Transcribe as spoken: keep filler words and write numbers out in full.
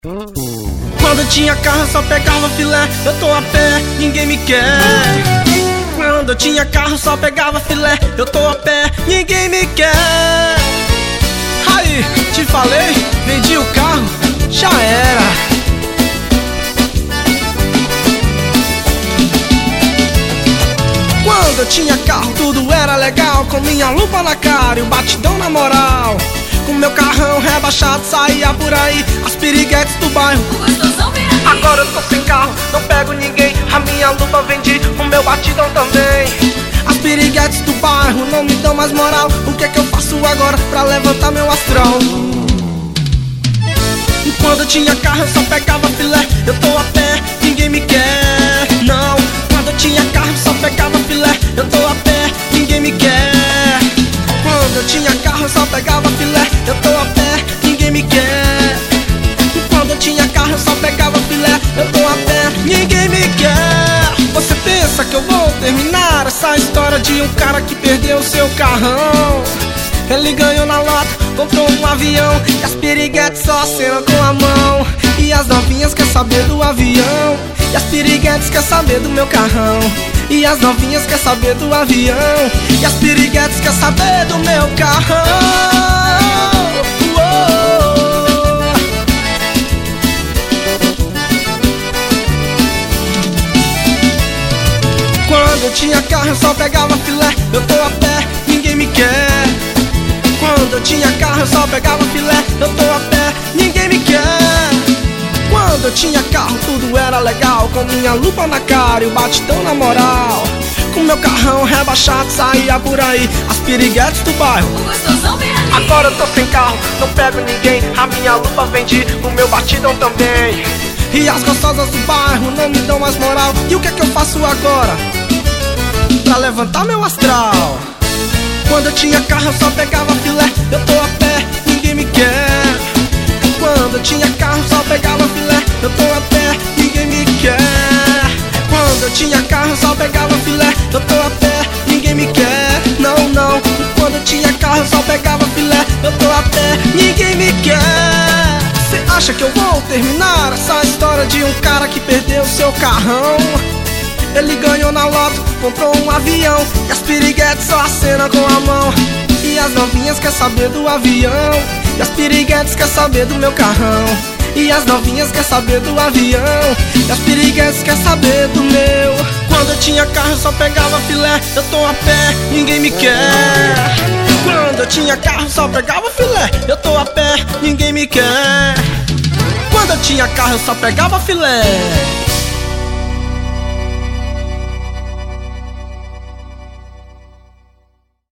Quando eu tinha carro eu só pegava filé. Eu tô a pé, ninguém me quer. Quando eu tinha carro eu só pegava filé. Eu tô a pé, ninguém me quer. Aí, te falei, vendi o carro, já era. Quando eu tinha carro tudo era legal, com minha lupa na cara e o batidão na moral. Com meu carrão rebaixado saía por aí as piriguetes do bairro. Agora eu tô sem carro, não pego ninguém, a minha lupa vendi, o meu batidão também. As piriguetes do bairro não me dão mais moral. O que é que eu faço agora pra levantar meu astral? E quando eu tinha carro eu só pegava filé. Eu tô a pé, ninguém me quer. Não, quando eu tinha carro eu só pegava filé. Eu tô a pé, ninguém me quer. Quando eu tinha carro eu só pegava filé. Eu tô a pé, ninguém me quer. E quando eu tinha carro eu só pegava filé. Eu tô a pé, ninguém me quer. Você pensa que eu vou terminar essa história de um cara que perdeu o seu carrão? Ele ganhou na loto, comprou um avião e as piriguetes só acenam com a mão. E as novinhas quer saber do avião, e as piriguetes quer saber do meu carrão. E as novinhas quer saber do avião, e as piriguetes quer saber do meu carrão. Uou. Quando eu tinha carro eu só pegava filé. Eu tô a pé, ninguém me quer. Quando eu tinha carro eu só pegava filé. Eu tô a pé, ninguém me quer. Quando eu tinha carro tudo era legal, com minha lupa na cara e o batidão na moral. Com meu carrão rebaixado saía por aí as piriguetes do bairro. Agora eu tô sem carro, não pego ninguém, a minha lupa vendi, o meu batidão também. E as gostosas do bairro não me dão mais moral. E o que é que eu faço agora pra levantar meu astral? Quando eu tinha carro eu só pegava filé. Eu tô a pé, ninguém me quer. Quando eu tinha carro eu só pegava filé. Eu tô a pé, ninguém me quer. Quando eu tinha carro eu só pegava filé. Eu tô a pé, ninguém me quer. Não, não. Quando eu tinha carro eu só pegava filé. Eu tô a pé, ninguém me quer. Cê acha que eu vou terminar essa história de um cara que perdeu seu carrão? Ele ganhou na loto, comprou um avião e as piriguetes só acenam com a mão. E as novinhas quer saber do avião, e as piriguetes quer saber do meu carrão. E as novinhas quer saber do avião, e as piriguetes quer saber do meu. Quando eu tinha carro eu só pegava filé. Eu tô a pé, ninguém me quer. Quando eu tinha carro eu só pegava filé. Eu tô a pé, ninguém me quer. Quando eu tinha carro eu só pegava filé.